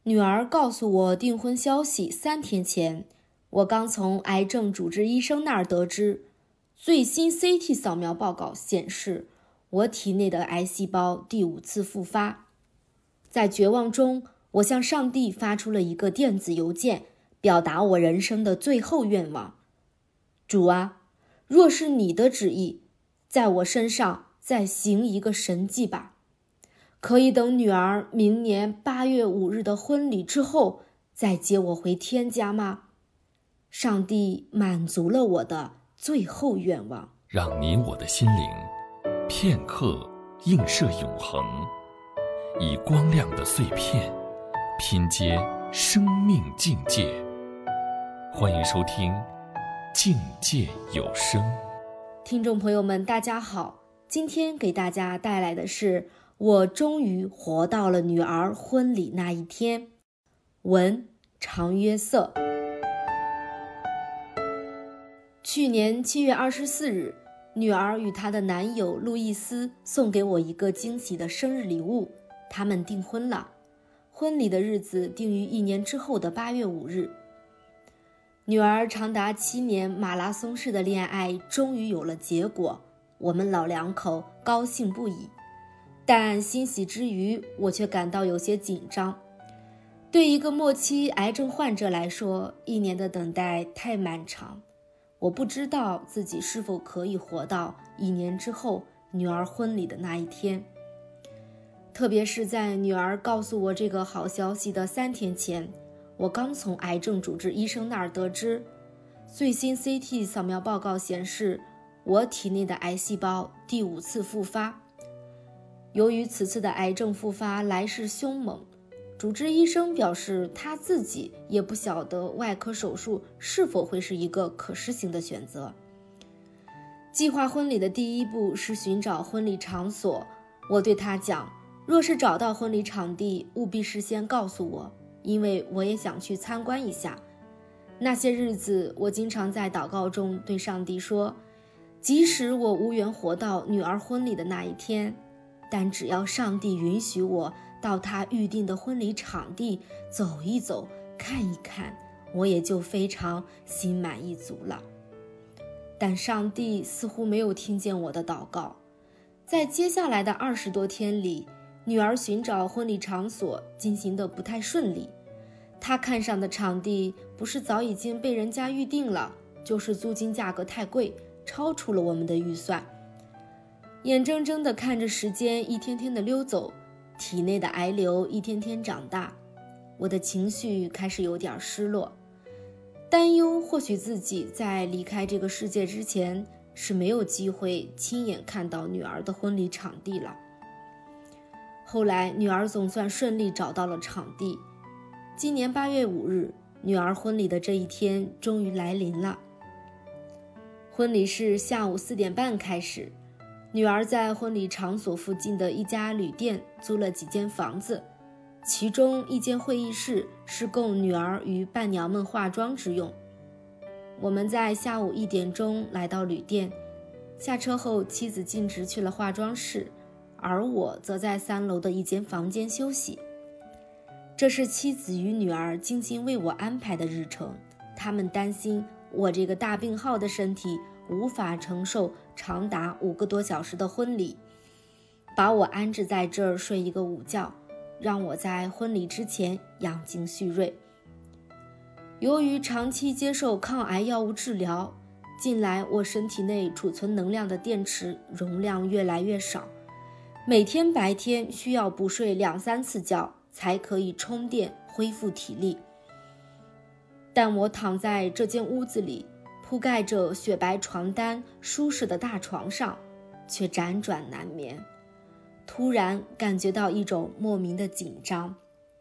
女儿告诉我订婚消息3天前，我刚从癌症主治医生那儿得知，最新 CT 扫描报告显示，我体内的癌细胞第5次复发。在绝望中，我向上帝发出了一个电子邮件，表达我人生的最后愿望。主啊，若是你的旨意，在我身上再行一个神迹吧。可以等女儿明年8月5日的婚礼之后，再接我回天家吗？上帝满足了我的最后愿望。 让你我的心灵片刻映射永恒，以光亮的碎片拼接生命境界。欢迎收听境界有声。 听众朋友们大家好，今天给大家带来的是我终于活到了女儿婚礼那一天。文常约瑟。去年7月24日，女儿与她的男友路易斯送给我一个惊喜的生日礼物，他们订婚了。婚礼的日子定于1年之后的8月5日。女儿长达7年马拉松式的恋爱终于有了结果，我们老两口高兴不已。但欣喜之余，我却感到有些紧张。对一个末期癌症患者来说，1年的等待太漫长。我不知道自己是否可以活到1年之后女儿婚礼的那一天。特别是在女儿告诉我这个好消息的3天前，我刚从癌症主治医生那儿得知，最新 CT 扫描报告显示，我体内的癌细胞第5次复发。由于此次的癌症复发来势凶猛，主治医生表示他自己也不晓得外科手术是否会是一个可实行的选择。计划婚礼的第一步是寻找婚礼场所，我对他讲，若是找到婚礼场地，务必事先告诉我，因为我也想去参观一下。那些日子，我经常在祷告中对上帝说，即使我无缘活到女儿婚礼的那一天，但只要上帝允许我到他预定的婚礼场地走一走、看一看，我也就非常心满意足了。但上帝似乎没有听见我的祷告。在接下来的20多天里，女儿寻找婚礼场所进行得不太顺利。她看上的场地不是早已经被人家预定了，就是租金价格太贵，超出了我们的预算。眼睁睁地看着时间一天天的溜走，体内的癌瘤一天天长大，我的情绪开始有点失落，担忧或许自己在离开这个世界之前是没有机会亲眼看到女儿的婚礼场地了。后来女儿总算顺利找到了场地，今年8月5日，女儿婚礼的这一天终于来临了。婚礼是下午4点半开始，女儿在婚礼场所附近的一家旅店租了几间房子，其中一间会议室是供女儿与伴娘们化妆之用。我们在下午1点钟来到旅店，下车后妻子径直去了化妆室，而我则在3楼的一间房间休息。这是妻子与女儿精心为我安排的日程，他们担心我这个大病号的身体无法承受长达5个多小时的婚礼，把我安置在这儿睡一个午觉，让我在婚礼之前养精蓄锐。由于长期接受抗癌药物治疗，近来我身体内储存能量的电池容量越来越少，每天白天需要补睡2-3次觉才可以充电恢复体力。但我躺在这间屋子里，铺盖着雪白床单舒适的大床上，却辗转难眠，突然感觉到一种莫名的紧张。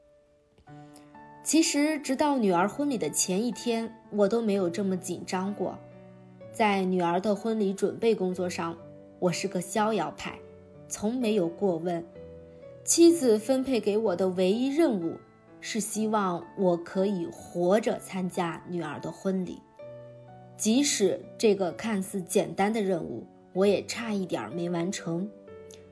其实直到女儿婚礼的前一天，我都没有这么紧张过。在女儿的婚礼准备工作上，我是个逍遥派，从没有过问。妻子分配给我的唯一任务是希望我可以活着参加女儿的婚礼。即使这个看似简单的任务，我也差一点没完成。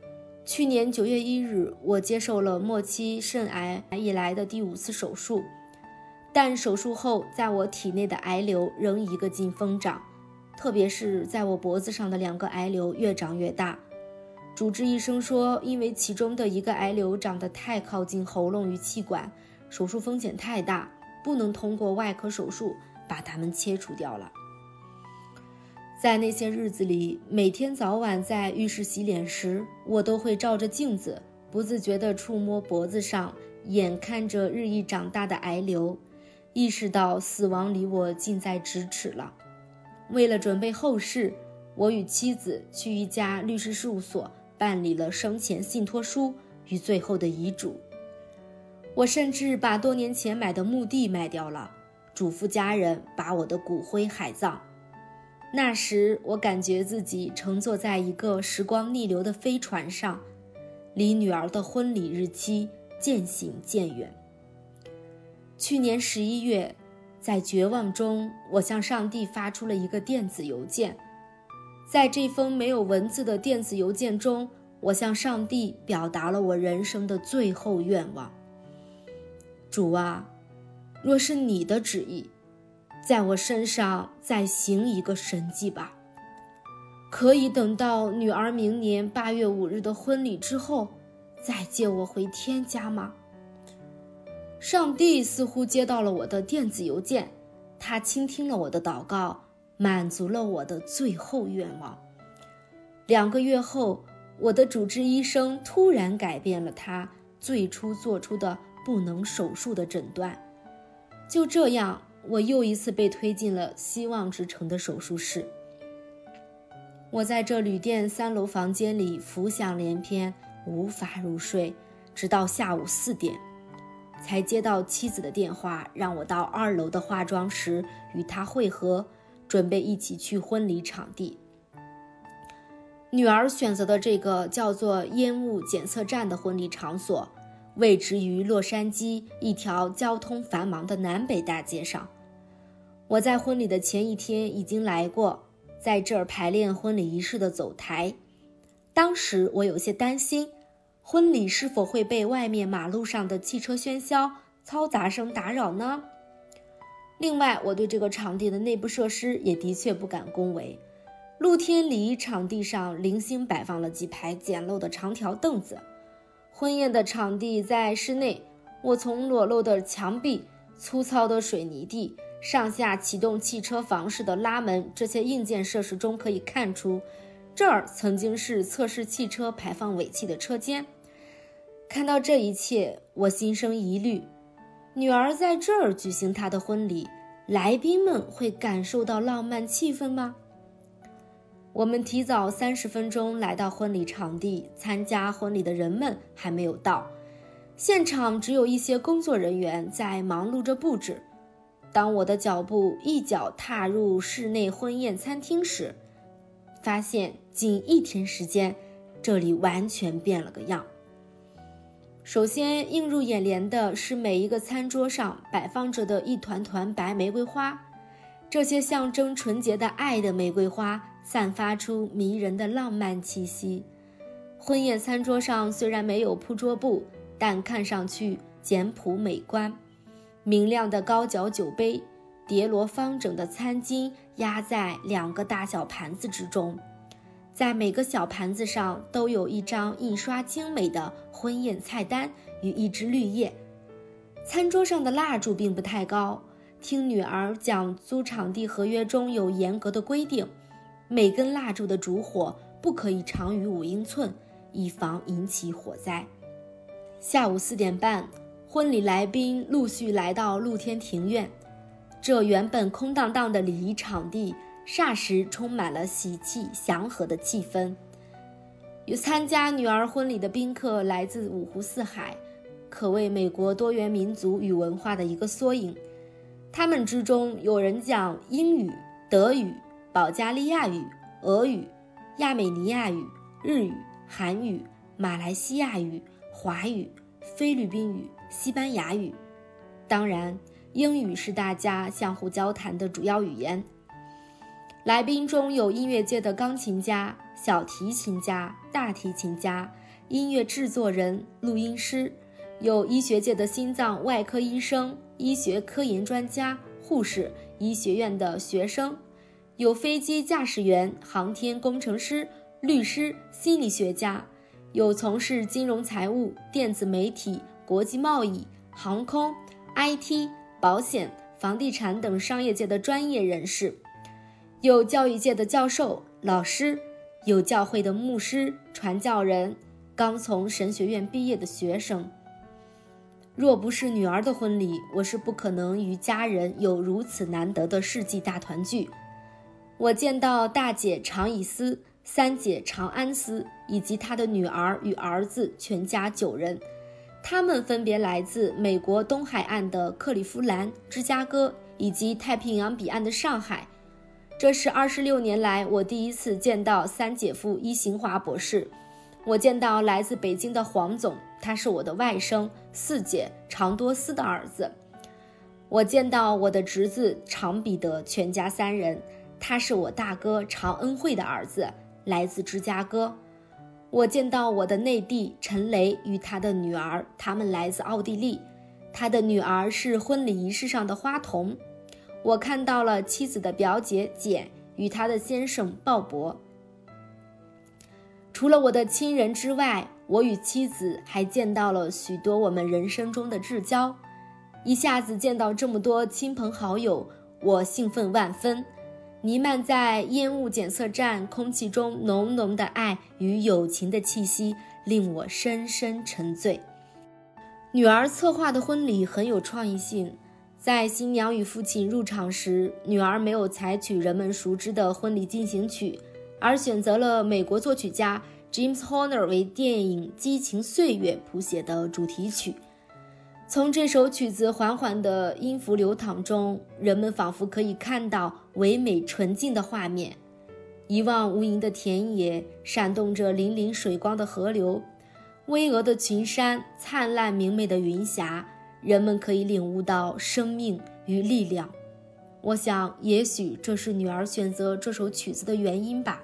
去年9月1日，我接受了末期肾癌以来的第5次手术，但手术后，在我体内的癌瘤仍一个劲疯长，特别是在我脖子上的2个癌瘤越长越大。主治医生说，因为其中的一个癌瘤长得太靠近喉咙与气管，手术风险太大，不能通过外科手术把它们切除掉了。在那些日子里，每天早晚在浴室洗脸时，我都会照着镜子，不自觉地触摸脖子上眼看着日益长大的癌瘤，意识到死亡离我近在咫尺了。为了准备后事，我与妻子去一家律师事务所办理了生前信托书与最后的遗嘱。我甚至把多年前买的墓地卖掉了，嘱咐家人把我的骨灰海葬。那时我感觉自己乘坐在一个时光逆流的飞船上，离女儿的婚礼日期渐行渐远。去年11月，在绝望中，我向上帝发出了一个电子邮件。在这封没有文字的电子邮件中，我向上帝表达了我人生的最后愿望。主啊，若是你的旨意，在我身上再行一个神迹吧。可以等到女儿明年8月5日的婚礼之后，再接我回天家吗？上帝似乎接到了我的电子邮件，他倾听了我的祷告，满足了我的最后愿望。2个月后，我的主治医生突然改变了他最初做出的不能手术的诊断。就这样，我又一次被推进了希望之城的手术室。我在这旅店3楼房间里浮想联翩，无法入睡，直到下午4点，才接到妻子的电话，让我到2楼的化妆室与她会合，准备一起去婚礼场地。女儿选择的这个叫做烟雾检测站的婚礼场所，位置于洛杉矶一条交通繁忙的南北大街上。我在婚礼的前一天已经来过，在这儿排练婚礼仪式的走台。当时我有些担心，婚礼是否会被外面马路上的汽车喧嚣、嘈杂声打扰呢？另外，我对这个场地的内部设施也的确不敢恭维。露天礼仪场地上零星摆放了几排简陋的长条凳子。婚宴的场地在室内，我从裸露的墙壁、粗糙的水泥地、上下启动汽车房式的拉门这些硬件设施中可以看出，这儿曾经是测试汽车排放尾气的车间。看到这一切，我心生疑虑，女儿在这儿举行她的婚礼，来宾们会感受到浪漫气氛吗？我们提早30分钟来到婚礼场地，参加婚礼的人们还没有到，现场只有一些工作人员在忙碌着布置。当我的脚步一脚踏入室内婚宴餐厅时，发现仅1天时间，这里完全变了个样。首先映入眼帘的是每一个餐桌上摆放着的一团团白玫瑰花，这些象征纯洁的爱的玫瑰花散发出迷人的浪漫气息。婚宴餐桌上虽然没有铺桌布，但看上去简朴美观。明亮的高脚酒杯，叠罗方整的餐巾压在2个大小盘子之中，在每个小盘子上都有一张印刷精美的婚宴菜单与一支绿叶。餐桌上的蜡烛并不太高，听女儿讲租场地合约中有严格的规定，每根蜡烛的烛火不可以长于5英寸，以防引起火灾。下午4点半，婚礼来宾陆续来到露天庭院，这原本空荡荡的礼仪场地霎时充满了喜气祥和的气氛。有参加女儿婚礼的宾客来自5湖4海，可谓美国多元民族与文化的一个缩影。他们之中有人讲英语、德语、保加利亚语、俄语、亚美尼亚语、日语、韩语、马来西亚语、华语、菲律宾语、西班牙语。当然，英语是大家相互交谈的主要语言。来宾中有音乐界的钢琴家、小提琴家、大提琴家， 音乐制作人、录音师，有医学界的心脏外科医生、医学科研专家、护士、医学院的学生，有飞机驾驶员、航天工程师、律师、心理学家，有从事金融财务、电子媒体、国际贸易、航空、IT、保险、房地产等商业界的专业人士，有教育界的教授、老师，有教会的牧师、传教人，刚从神学院毕业的学生。若不是女儿的婚礼，我是不可能与家人有如此难得的世纪大团聚。我见到大姐常以斯、三姐常安斯以及她的女儿与儿子，全家9人。他们分别来自美国东海岸的克利夫兰、芝加哥以及太平洋彼岸的上海。这是26年来我第一次见到三姐夫伊行华博士。我见到来自北京的黄总，他是我的外甥，四姐常多斯的儿子。我见到我的侄子常彼得，全家3人，他是我大哥常恩惠的儿子，来自芝加哥。我见到我的内弟陈雷与他的女儿，他们来自奥地利，他的女儿是婚礼仪式上的花童。我看到了妻子的表姐简与他的先生鲍勃。除了我的亲人之外，我与妻子还见到了许多我们人生中的至交。一下子见到这么多亲朋好友，我兴奋万分。弥漫在烟雾检测站空气中浓浓的爱与友情的气息，令我深深沉醉。女儿策划的婚礼很有创意性。在新娘与父亲入场时，女儿没有采取人们熟知的婚礼进行曲，而选择了美国作曲家 James Horner 为电影《激情岁月》谱写的主题曲。从这首曲子缓缓的音符流淌中，人们仿佛可以看到唯美纯净的画面。一望无垠的田野，闪动着粼粼水光的河流，巍峨的群山，灿烂明媚的云霞，人们可以领悟到生命与力量。我想，也许这是女儿选择这首曲子的原因吧。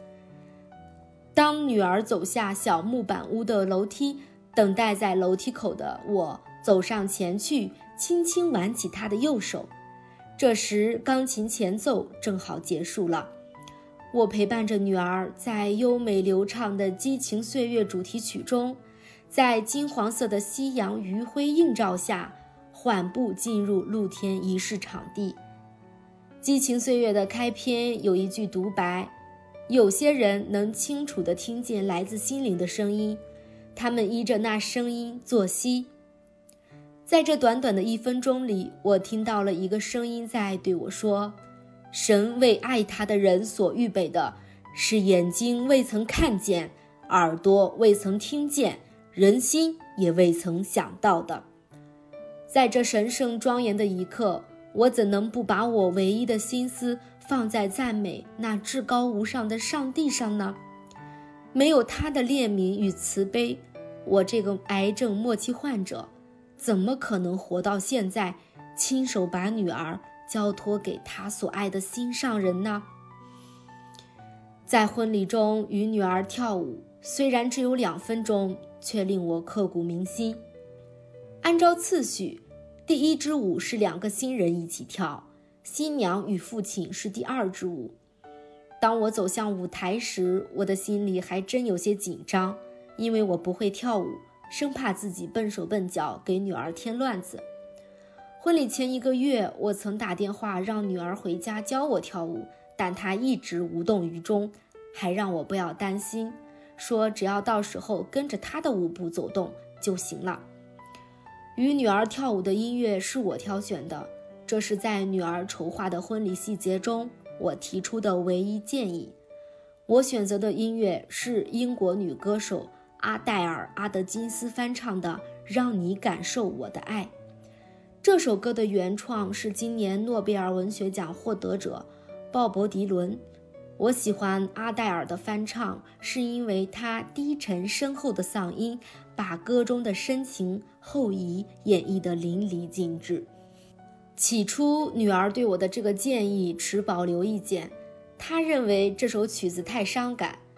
当女儿走下小木板屋的楼梯，等待在楼梯口的我走上前去，轻轻挽起她的右手。这时钢琴前奏正好结束了，我陪伴着女儿在优美流畅的激情岁月主题曲中，在金黄色的夕阳余晖映照下，缓步进入露天仪式场地。激情岁月的开篇有一句独白，有些人能清楚地听见来自心灵的声音，他们依着那声音作息。在这短短的1分钟里，我听到了一个声音在对我说，神为爱他的人所预备的是眼睛未曾看见，耳朵未曾听见，人心也未曾想到的。在这神圣庄严的一刻，我怎能不把我唯一的心思放在赞美那至高无上的上帝上呢？没有他的怜悯与慈悲，我这个癌症末期患者怎么可能活到现在，亲手把女儿交托给他所爱的心上人呢？在婚礼中与女儿跳舞，虽然只有2分钟，却令我刻骨铭心。按照次序，第1支舞是2个新人一起跳，新娘与父亲是第2支舞。当我走向舞台时，我的心里还真有些紧张，因为我不会跳舞，生怕自己笨手笨脚给女儿添乱子。婚礼前1个月，我曾打电话让女儿回家教我跳舞，但她一直无动于衷，还让我不要担心，说只要到时候跟着她的舞步走动就行了。与女儿跳舞的音乐是我挑选的，这是在女儿筹划的婚礼细节中我提出的唯一建议。我选择的音乐是英国女歌手阿黛尔·阿德金斯翻唱的《让你感受我的爱》。这首歌的原创是今年诺贝尔文学奖获得者鲍勃·迪伦。我喜欢阿黛尔的翻唱，是因为她低沉深厚的嗓音把歌中的深情厚谊演绎得淋漓尽致。起初，女儿对我的这个建议持保留意见，她认为这首曲子太伤感。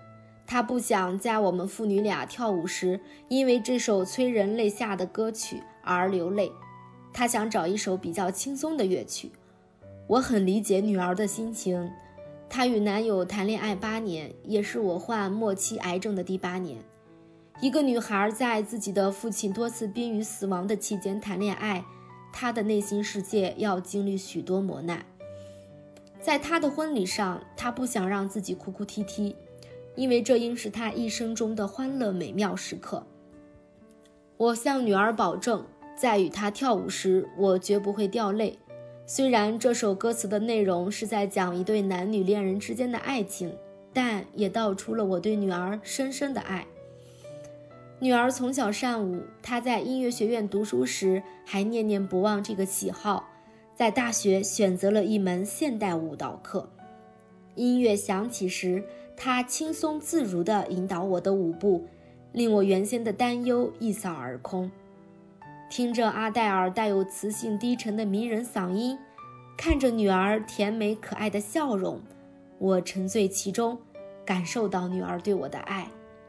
他不想在我们父女俩跳舞时，因为这首催人泪下的歌曲而流泪。他想找一首比较轻松的乐曲。我很理解女儿的心情。她与男友谈恋爱8年，也是我患末期癌症的第8年。一个女孩在自己的父亲多次濒于死亡的期间谈恋爱，她的内心世界要经历许多磨难。在她的婚礼上，她不想让自己哭哭啼啼，因为这应是她一生中的欢乐美妙时刻。我向女儿保证，在与她跳舞时，我绝不会掉泪。虽然这首歌词的内容是在讲一对男女恋人之间的爱情，但也道出了我对女儿深深的爱。女儿从小善舞，她在音乐学院读书时还念念不忘这个喜好，在大学选择了一门现代舞蹈课。音乐响起时，她轻松自如地引导我的舞步，令我原先的担忧一扫而空。听着阿黛尔带有磁性低沉的迷人嗓音，看着女儿甜美可爱的笑容，我沉醉其中，感受到女儿对我的爱。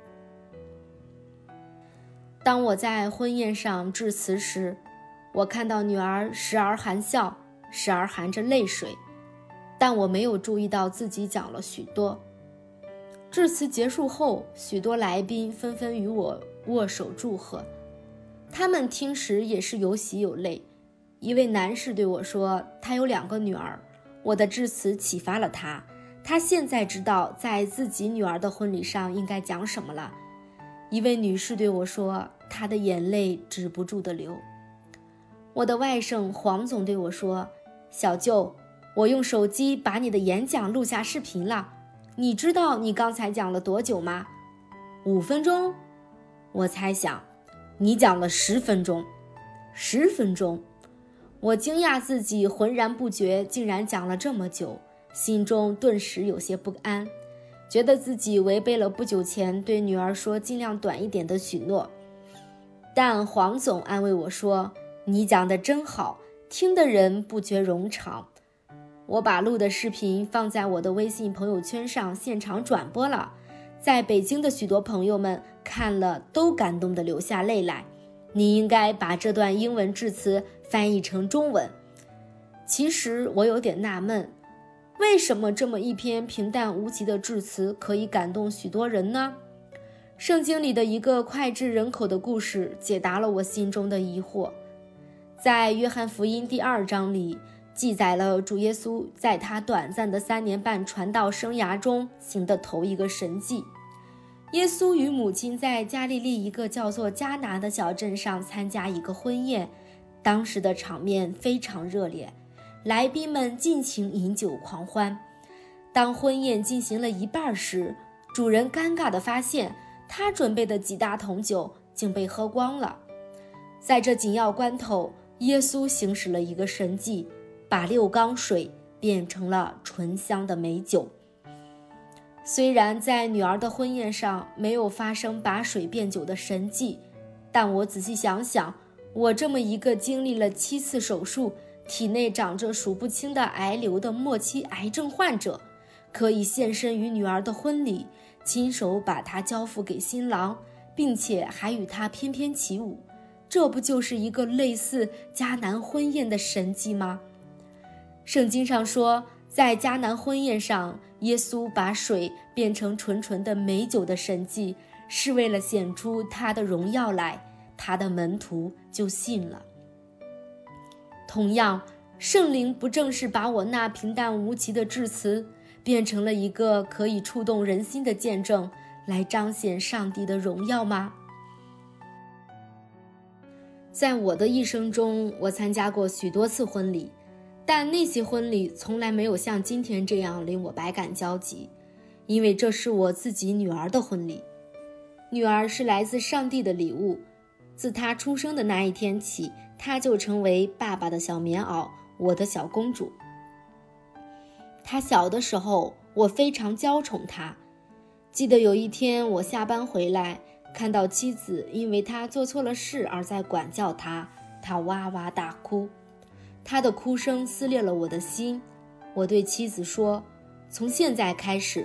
当我在婚宴上致辞时，我看到女儿时而含笑，时而含着泪水，但我没有注意到自己讲了许多。致辞结束后，许多来宾纷纷与我握手祝贺。他们听时也是有喜有泪。一位男士对我说，他有2个女儿，我的致辞启发了他，他现在知道在自己女儿的婚礼上应该讲什么了。一位女士对我说，她的眼泪止不住地流。我的外甥黄总对我说，小舅，我用手机把你的演讲录下视频了，你知道你刚才讲了多久吗？5分钟？我猜想你讲了10分钟。10分钟，我惊讶自己浑然不觉竟然讲了这么久，心中顿时有些不安，觉得自己违背了不久前对女儿说尽量短一点的许诺。但黄总安慰我说，你讲得真好，听的人不觉冗长。我把录的视频放在我的微信朋友圈上现场转播了，在北京的许多朋友们看了都感动地流下泪来。你应该把这段英文致辞翻译成中文。其实我有点纳闷，为什么这么一篇平淡无奇的致辞可以感动许多人呢？圣经里的一个脍炙人口的故事解答了我心中的疑惑。在约翰福音第2章里，记载了主耶稣在他短暂的3年半传道生涯中行的头一个神迹。耶稣与母亲在加利利一个叫做迦拿的小镇上参加一个婚宴，当时的场面非常热烈，来宾们尽情饮酒狂欢。当婚宴进行了一半时，主人尴尬地发现他准备的几大桶酒竟被喝光了。在这紧要关头，耶稣行使了一个神迹，把6缸水变成了醇香的美酒。虽然在女儿的婚宴上没有发生把水变酒的神迹，但我仔细想想，我这么一个经历了7次手术，体内长着数不清的癌瘤的末期癌症患者，可以现身于女儿的婚礼，亲手把她交付给新郎，并且还与他翩翩起舞，这不就是一个类似迦南婚宴的神迹吗？圣经上说，在迦南婚宴上，耶稣把水变成纯纯的美酒的神迹，是为了显出他的荣耀来，他的门徒就信了。同样，圣灵不正是把我那平淡无奇的致辞变成了一个可以触动人心的见证，来彰显上帝的荣耀吗？在我的一生中，我参加过许多次婚礼，但那些婚礼从来没有像今天这样令我百感交集，因为这是我自己女儿的婚礼。女儿是来自上帝的礼物，自她出生的那一天起，她就成为爸爸的小棉袄，我的小公主。她小的时候，我非常娇宠她。记得有一天我下班回来，看到妻子因为他做错了事而在管教他，他哇哇大哭。他的哭声撕裂了我的心。我对妻子说，从现在开始，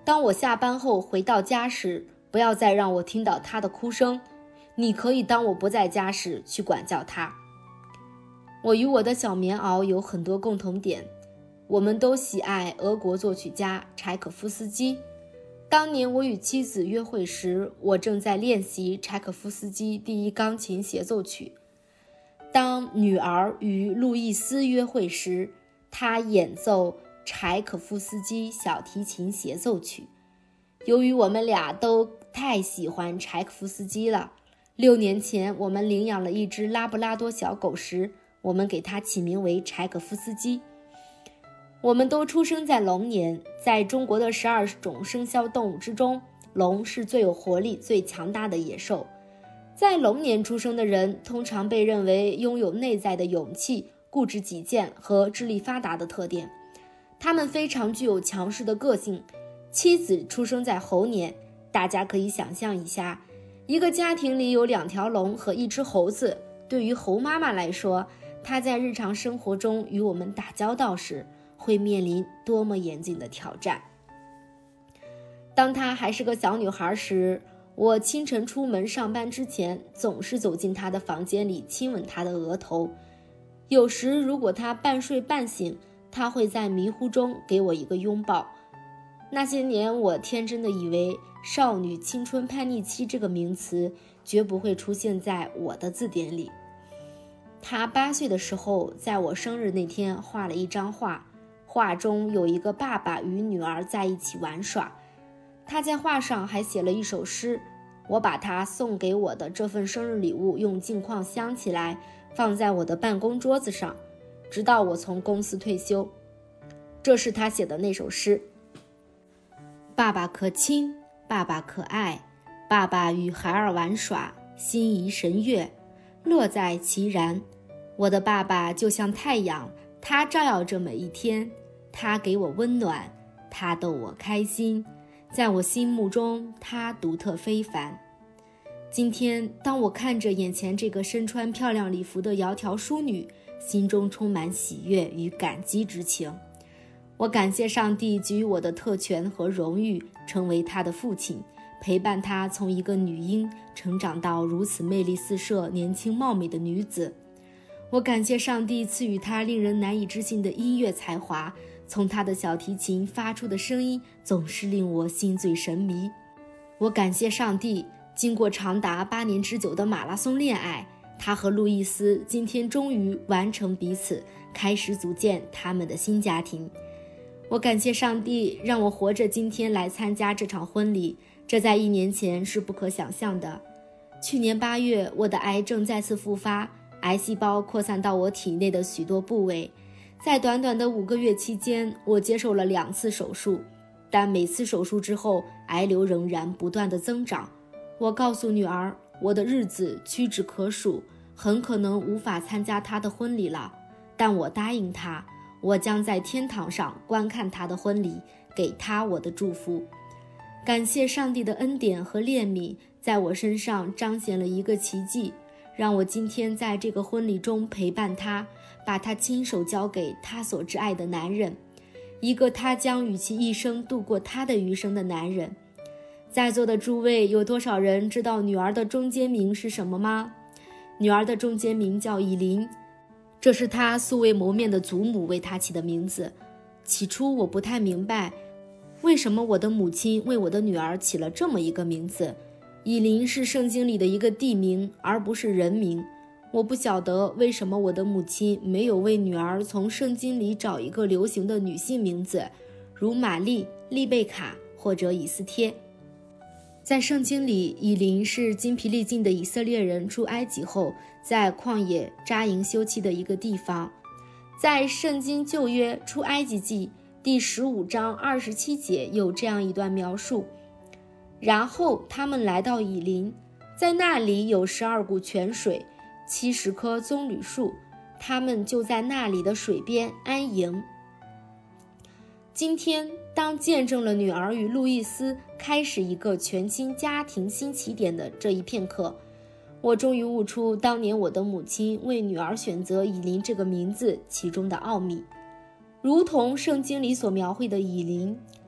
当我下班后回到家时，不要再让我听到他的哭声，你可以当我不在家时去管教他。我与我的小棉袄有很多共同点，我们都喜爱俄国作曲家柴可夫斯基。当年我与妻子约会时，我正在练习柴可夫斯基第一钢琴协奏曲。当女儿与路易斯约会时，她演奏柴可夫斯基小提琴协奏曲。由于我们俩都太喜欢柴可夫斯基了，6年前我们领养了一只拉布拉多小狗时，我们给它起名为柴可夫斯基。我们都出生在龙年，在中国的12种生肖动物之中，龙是最有活力、最强大的野兽。在龙年出生的人通常被认为拥有内在的勇气、固执己见和智力发达的特点，他们非常具有强势的个性。妻子出生在猴年，大家可以想象一下，一个家庭里有2条龙和1只猴子，对于猴妈妈来说，她在日常生活中与我们打交道时，会面临多么严峻的挑战。当她还是个小女孩时，我清晨出门上班之前，总是走进她的房间里亲吻她的额头。有时如果她半睡半醒，她会在迷糊中给我一个拥抱。那些年我天真的以为少女青春叛逆期这个名词绝不会出现在我的字典里。她8岁的时候，在我生日那天画了一张画，画中有一个爸爸与女儿在一起玩耍。他在画上还写了一首诗，我把他送给我的这份生日礼物用镜框镶起来，放在我的办公桌子上，直到我从公司退休。这是他写的那首诗：爸爸可亲，爸爸可爱，爸爸与孩儿玩耍，心怡神悦，乐在其然。我的爸爸就像太阳，他照耀着每一天，他给我温暖，他逗我开心，在我心目中，她独特非凡。今天，当我看着眼前这个身穿漂亮礼服的窈窕淑女，心中充满喜悦与感激之情。我感谢上帝给予我的特权和荣誉，成为她的父亲，陪伴她从一个女婴成长到如此魅力四射、年轻貌美的女子。我感谢上帝赐予她令人难以置信的音乐才华，从他的小提琴发出的声音总是令我心醉神迷。我感谢上帝，经过长达8年之久的马拉松恋爱，他和路易斯今天终于完成彼此，开始组建他们的新家庭。我感谢上帝让我活着今天来参加这场婚礼，这在1年前是不可想象的。去年8月，我的癌症再次复发，癌细胞扩散到我体内的许多部位。在短短的5个月期间，我接受了2次手术，但每次手术之后，癌瘤仍然不断的增长。我告诉女儿，我的日子屈指可数，很可能无法参加她的婚礼了，但我答应她，我将在天堂上观看她的婚礼，给她我的祝福。感谢上帝的恩典和怜悯，在我身上彰显了一个奇迹，让我今天在这个婚礼中陪伴她，把她亲手交给她所挚爱的男人，一个她将与其一生度过她的余生的男人。在座的诸位，有多少人知道女儿的中间名是什么吗？女儿的中间名叫以琳，这是她素未谋面的祖母为她起的名字。起初我不太明白，为什么我的母亲为我的女儿起了这么一个名字。以琳是圣经里的一个地名，而不是人名。我不晓得为什么我的母亲没有为女儿从圣经里找一个流行的女性名字，如玛丽、丽贝卡或者以斯帖。在圣经里，以琳是筋疲力尽的以色列人出埃及后，在旷野扎营休憩的一个地方。在圣经旧约出埃及记第15章27节有这样一段描述：然后他们来到以琳，在那里有12股泉水，70棵棕榈树，他们就在那里的水边安营。今天，当见证了女儿与路易斯开始一个全新家庭新起点的这一片刻，我终于悟出当年我的母亲为女儿选择以琳这个名字其中的奥秘。如同圣经里所描绘的以琳，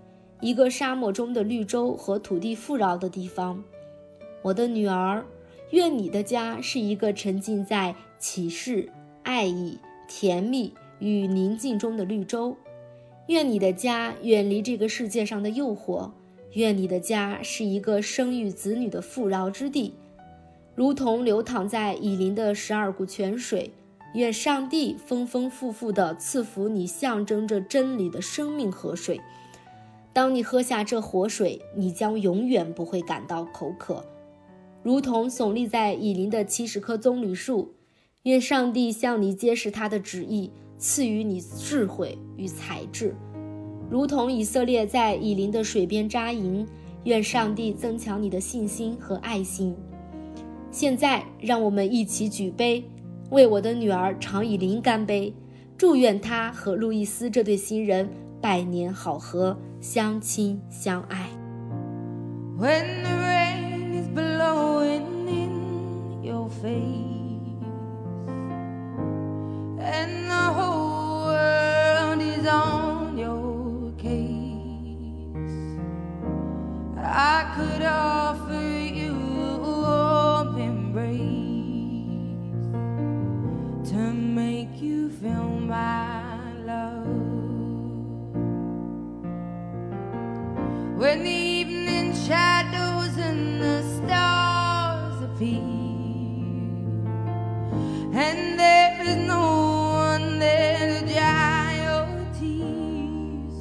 一个沙漠中的绿洲和土地富饶的地方。我的女儿，愿你的家是一个沉浸在启示、爱意、甜蜜与宁静中的绿洲。愿你的家远离这个世界上的诱惑，愿你的家是一个生育子女的富饶之地，如同流淌在以琳的12股泉水。愿上帝丰丰富富地赐福你象征着真理的生命河水。当你喝下这活水，你将永远不会感到口渴。如同耸立在以琳的70棵棕榈树，愿上帝向你揭示他的旨意，赐予你智慧与才智。如同以色列在以琳的水边扎营，愿上帝增强你的信心和爱心。现在让我们一起举杯，为我的女儿常以琳干杯，祝愿她和路易斯这对新人百年好合，相亲相爱。 When the rain is blowing in your face and the whole world is on your case, I could offer you a warm embrace to make you feel my love. When the evening shadows and the stars appear and there is no one there to dry your tears,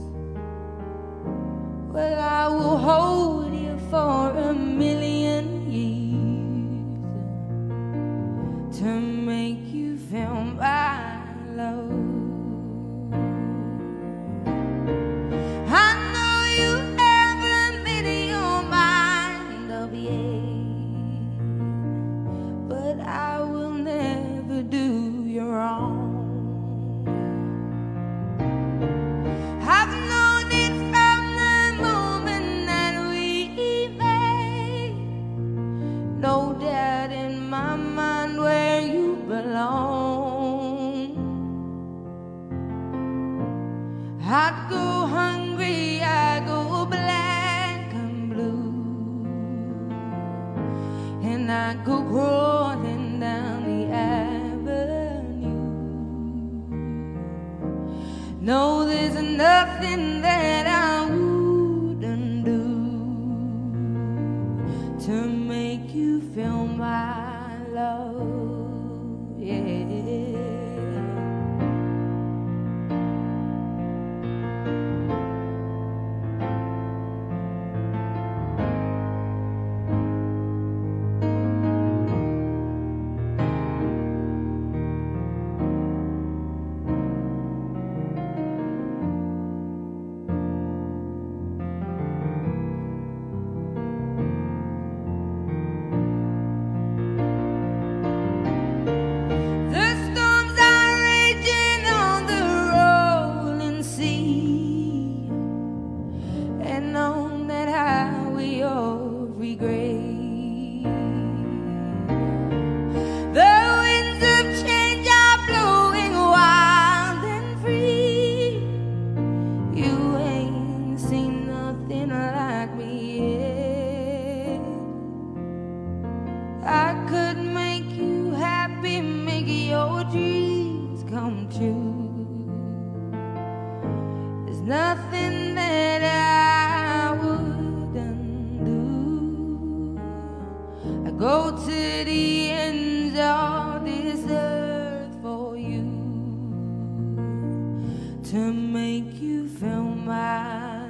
well, I will hold you for a million years to make you feel my love. I know you haven't made your mind up yet, but I will never do you wrong. I've known it from the moment that we met, no doubt in my mind where you belong. I'd go hungry, I'd go black and blue, and I'd go crawling down the avenue. No, there's nothing that I wouldn't do to make you feel my love, yeah. I could make you happy, make your dreams come true. There's nothing that I wouldn't do. I go to the ends of this earth for you, to make you feel my